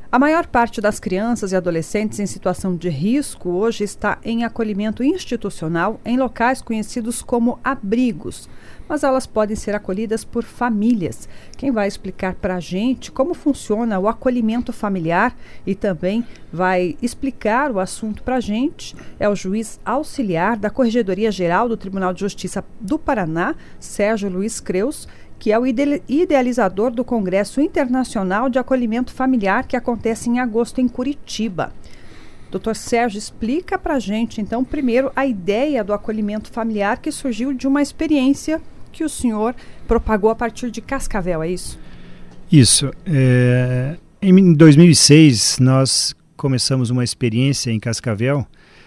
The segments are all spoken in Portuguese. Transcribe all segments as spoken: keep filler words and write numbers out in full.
A maior parte das crianças e adolescentes em situação de risco hoje está em acolhimento institucional em locais conhecidos como abrigos, mas elas podem ser acolhidas por famílias. Quem vai explicar para a gente como funciona o acolhimento familiar e também vai explicar o assunto para a gente é o juiz auxiliar da Corregedoria Geral do Tribunal de Justiça do Paraná, Sérgio Luiz Creus, que é o idealizador do Congresso Internacional de Acolhimento Familiar, que acontece em agosto em Curitiba. doutor Sérgio, explica para a gente, então, primeiro, a ideia do acolhimento familiar que surgiu de uma experiência que o senhor propagou a partir de Cascavel, é isso? Isso. É, em dois mil e seis, nós começamos uma experiência em Cascavel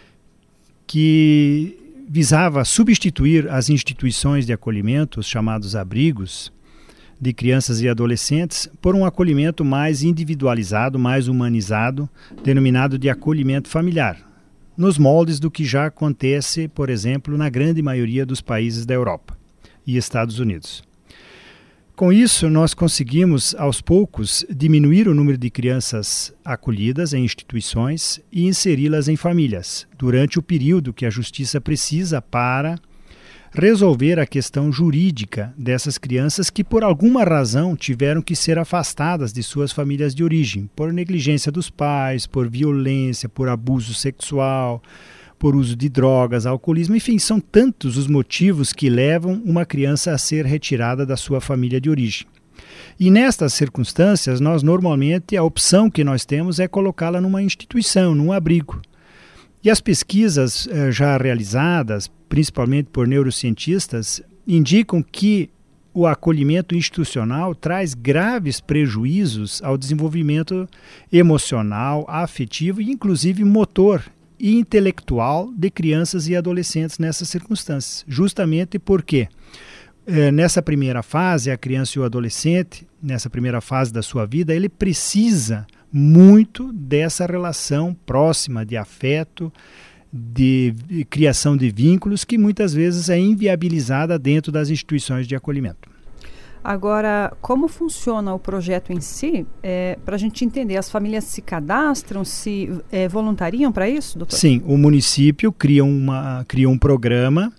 que visava substituir as instituições de acolhimento, os chamados abrigos, de crianças e adolescentes, por um acolhimento mais individualizado, mais humanizado, denominado de acolhimento familiar, nos moldes do que já acontece, por exemplo, na grande maioria dos países da Europa e Estados Unidos. Com isso, nós conseguimos, aos poucos, diminuir o número de crianças acolhidas em instituições e inseri-las em famílias, durante o período que a Justiça precisa para resolver a questão jurídica dessas crianças que, por alguma razão, tiveram que ser afastadas de suas famílias de origem, por negligência dos pais, por violência, por abuso sexual, por uso de drogas, alcoolismo, enfim, são tantos os motivos que levam uma criança a ser retirada da sua família de origem. E nestas circunstâncias, nós normalmente, a opção que nós temos é colocá-la numa instituição, num abrigo. E as pesquisas eh, já realizadas, principalmente por neurocientistas, indicam que o acolhimento institucional traz graves prejuízos ao desenvolvimento emocional, afetivo e inclusive motor e intelectual de crianças e adolescentes nessas circunstâncias, justamente porque eh, nessa primeira fase, a criança e o adolescente, nessa primeira fase da sua vida, ele precisa muito dessa relação próxima de afeto, de, de criação de vínculos, que muitas vezes é inviabilizada dentro das instituições de acolhimento. Agora, como funciona o projeto em si, é, para a gente entender, as famílias se cadastram, se é, voluntariam para isso, doutor? Sim, o município cria, uma, cria um programa,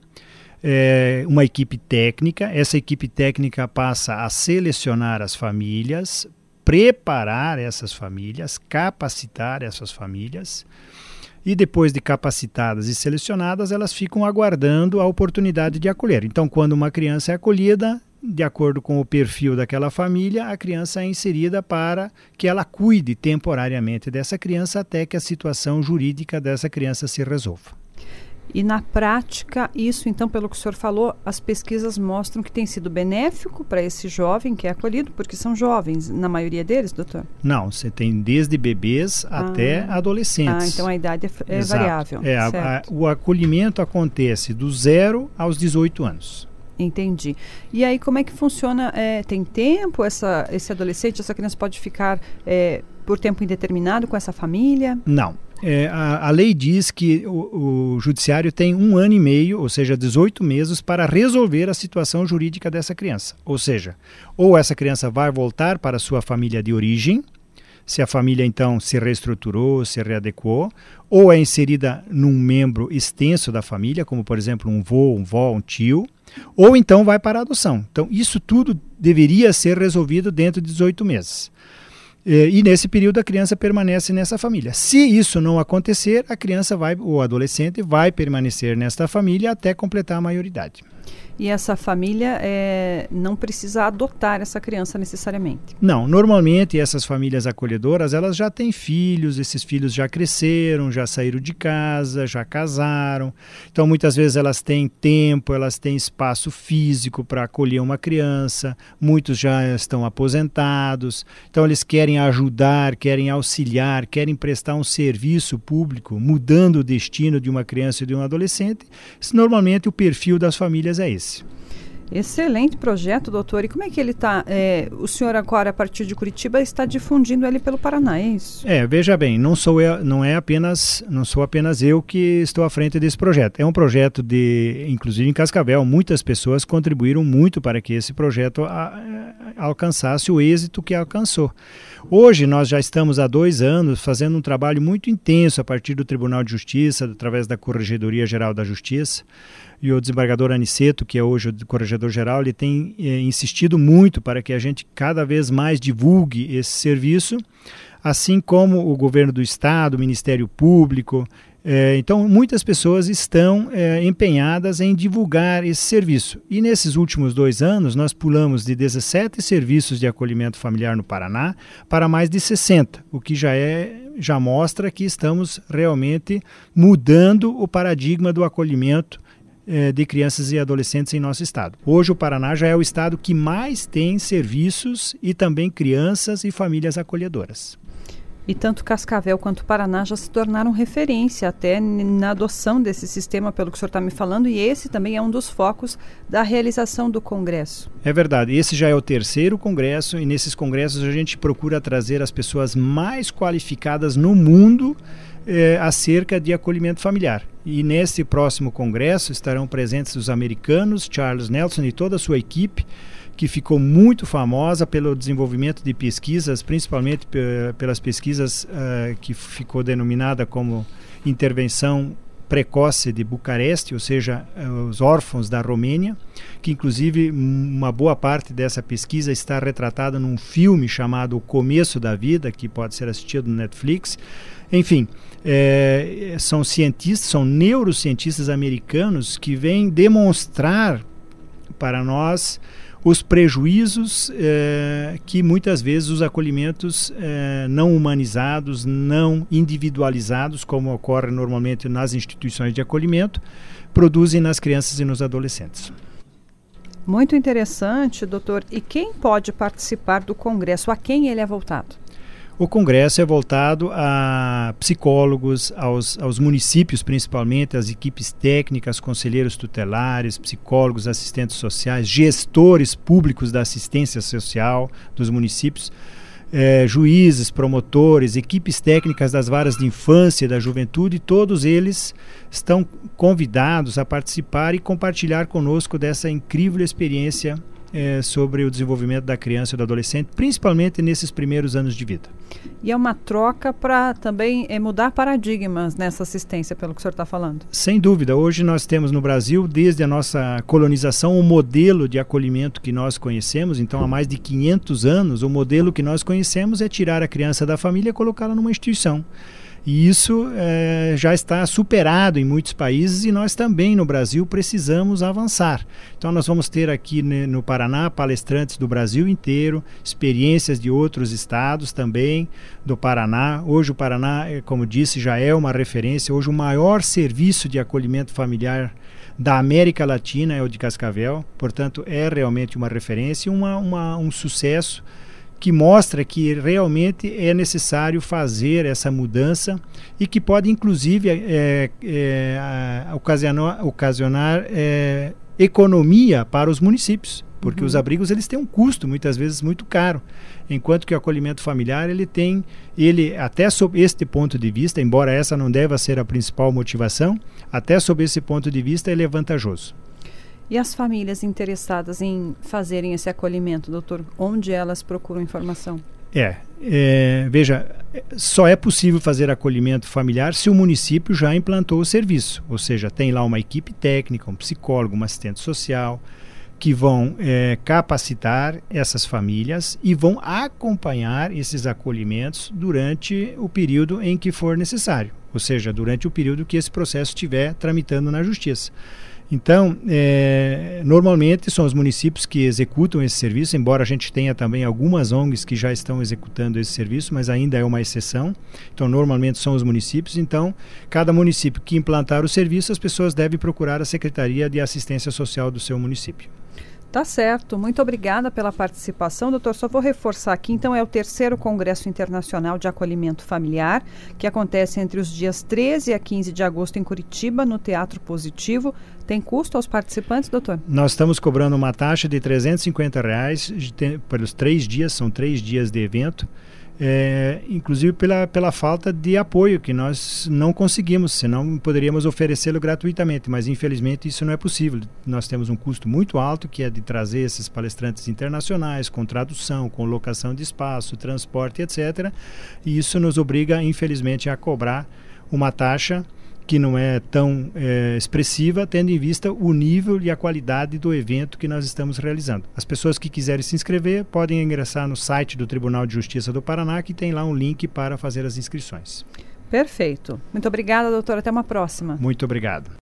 é, uma equipe técnica, essa equipe técnica passa a selecionar as famílias, preparar essas famílias, capacitar essas famílias, e depois de capacitadas e selecionadas, elas ficam aguardando a oportunidade de acolher. Então, quando uma criança é acolhida, de acordo com o perfil daquela família, a criança é inserida para que ela cuide temporariamente dessa criança até que a situação jurídica dessa criança se resolva. E na prática, isso então, pelo que o senhor falou, as pesquisas mostram que tem sido benéfico para esse jovem que é acolhido, porque são jovens, na maioria deles, doutor? Não, você tem desde bebês ah. até adolescentes. Ah, então a idade é, é variável. É, a, a, o acolhimento acontece do zero aos dezoito anos. Entendi. E aí, como é que funciona? É, tem tempo? Essa, esse adolescente, essa criança pode ficar é, por tempo indeterminado com essa família? Não. É, a, a lei diz que o, o judiciário tem um ano e meio, ou seja, dezoito meses, para resolver a situação jurídica dessa criança. Ou seja, ou essa criança vai voltar para a sua família de origem, se a família então se reestruturou, se readequou, ou é inserida num membro extenso da família, como por exemplo um vô, um vó, um tio, ou então vai para a adoção. Então isso tudo deveria ser resolvido dentro de dezoito meses. E nesse período a criança permanece nessa família. Se isso não acontecer, a criança vai, ou adolescente vai permanecer nesta família até completar a maioridade. E essa família é, não precisa adotar essa criança necessariamente? Não, normalmente essas famílias acolhedoras, elas já têm filhos, esses filhos já cresceram, já saíram de casa, já casaram. Então muitas vezes elas têm tempo, elas têm espaço físico para acolher uma criança, muitos já estão aposentados, então eles querem ajudar, querem auxiliar, querem prestar um serviço público, mudando o destino de uma criança e de um adolescente. Normalmente o perfil das famílias é esse. Excelente projeto, doutor. E como é que ele está? É, o senhor agora, a partir de Curitiba, está difundindo ele pelo Paraná, é isso? É, veja bem, não sou eu, não é apenas, não sou apenas eu que estou à frente desse projeto. É um projeto de, inclusive em Cascavel, muitas pessoas contribuíram muito para que esse projeto a, a, alcançasse o êxito que alcançou. Hoje nós já estamos há dois anos fazendo um trabalho muito intenso a partir do Tribunal de Justiça, através da Corregedoria Geral da Justiça. E o desembargador Aniceto, que é hoje o corregedor-geral, ele tem é, insistido muito para que a gente cada vez mais divulgue esse serviço, assim como o governo do estado, o Ministério Público. É, então, muitas pessoas estão é, empenhadas em divulgar esse serviço. E nesses últimos dois anos, nós pulamos de dezessete serviços de acolhimento familiar no Paraná para mais de sessenta, o que já, é, já mostra que estamos realmente mudando o paradigma do acolhimento de crianças e adolescentes em nosso estado. Hoje o Paraná já é o estado que mais tem serviços e também crianças e famílias acolhedoras. E tanto Cascavel quanto Paraná já se tornaram referência até na adoção desse sistema, pelo que o senhor está me falando, e esse também é um dos focos da realização do Congresso. É verdade, esse já é o terceiro Congresso e nesses congressos a gente procura trazer as pessoas mais qualificadas no mundo É, acerca de acolhimento familiar. E nesse próximo congresso estarão presentes os americanos, Charles Nelson e toda a sua equipe, que ficou muito famosa pelo desenvolvimento de pesquisas, principalmente p- pelas pesquisas uh, que ficou denominada como intervenção precoce de Bucareste, ou seja, os órfãos da Romênia, que inclusive uma boa parte dessa pesquisa está retratada num filme chamado O Começo da Vida, que pode ser assistido no Netflix. Enfim, é, são cientistas, são neurocientistas americanos que vêm demonstrar para nós os prejuízos eh, que muitas vezes os acolhimentos eh, não humanizados, não individualizados, como ocorre normalmente nas instituições de acolhimento, produzem nas crianças e nos adolescentes. Muito interessante, doutor. E quem pode participar do Congresso? A quem ele é voltado? O Congresso é voltado a psicólogos, aos, aos municípios principalmente, às equipes técnicas, conselheiros tutelares, psicólogos, assistentes sociais, gestores públicos da assistência social dos municípios, eh, juízes, promotores, equipes técnicas das varas de infância e da juventude, todos eles estão convidados a participar e compartilhar conosco dessa incrível experiência É, sobre o desenvolvimento da criança e do adolescente, principalmente nesses primeiros anos de vida. E é uma troca para também é, mudar paradigmas nessa assistência, pelo que o senhor está falando. Sem dúvida. Hoje nós temos no Brasil, desde a nossa colonização, o modelo de acolhimento que nós conhecemos. Então, há mais de quinhentos anos, o modelo que nós conhecemos é tirar a criança da família e colocá-la numa instituição. E isso é, já está superado em muitos países e nós também no Brasil precisamos avançar. Então nós vamos ter aqui né, no Paraná palestrantes do Brasil inteiro, experiências de outros estados também do Paraná. Hoje o Paraná, como disse, já é uma referência. Hoje o maior serviço de acolhimento familiar da América Latina é o de Cascavel. Portanto, é realmente uma referência e uma, uma, um sucesso que mostra que realmente é necessário fazer essa mudança e que pode, inclusive, é, é, ocasionar, ocasionar é, economia para os municípios, porque uhum. os abrigos eles têm um custo, muitas vezes, muito caro, enquanto que o acolhimento familiar, ele tem, ele até sob este ponto de vista, embora essa não deva ser a principal motivação, até sob esse ponto de vista, ele é vantajoso. E as famílias interessadas em fazerem esse acolhimento, doutor, onde elas procuram informação? É, é, veja, só é possível fazer acolhimento familiar se o município já implantou o serviço, ou seja, tem lá uma equipe técnica, um psicólogo, um assistente social, que vão é, capacitar essas famílias e vão acompanhar esses acolhimentos durante o período em que for necessário, ou seja, durante o período que esse processo estiver tramitando na justiça. Então, é, normalmente são os municípios que executam esse serviço, embora a gente tenha também algumas O N Gs que já estão executando esse serviço, mas ainda é uma exceção. Então, normalmente são os municípios. Então, cada município que implantar o serviço, as pessoas devem procurar a Secretaria de Assistência Social do seu município. Tá certo. Muito obrigada pela participação, doutor. Só vou reforçar aqui, então, é o terceiro Congresso Internacional de Acolhimento Familiar, que acontece entre os dias treze a quinze de agosto em Curitiba, no Teatro Positivo. Tem custo aos participantes, doutor? Nós estamos cobrando uma taxa de trezentos e cinquenta reais de, pelos três dias, são três dias de evento. É, inclusive pela, pela falta de apoio que nós não conseguimos, senão poderíamos oferecê-lo gratuitamente, mas infelizmente isso não é possível. Nós temos um custo muito alto, que é de trazer esses palestrantes internacionais, com tradução, com locação de espaço, transporte, etcétera. E isso nos obriga, infelizmente, a cobrar uma taxa que não é tão é, expressiva, tendo em vista o nível e a qualidade do evento que nós estamos realizando. As pessoas que quiserem se inscrever podem ingressar no site do Tribunal de Justiça do Paraná, que tem lá um link para fazer as inscrições. Perfeito. Muito obrigada, doutora. Até uma próxima. Muito obrigado.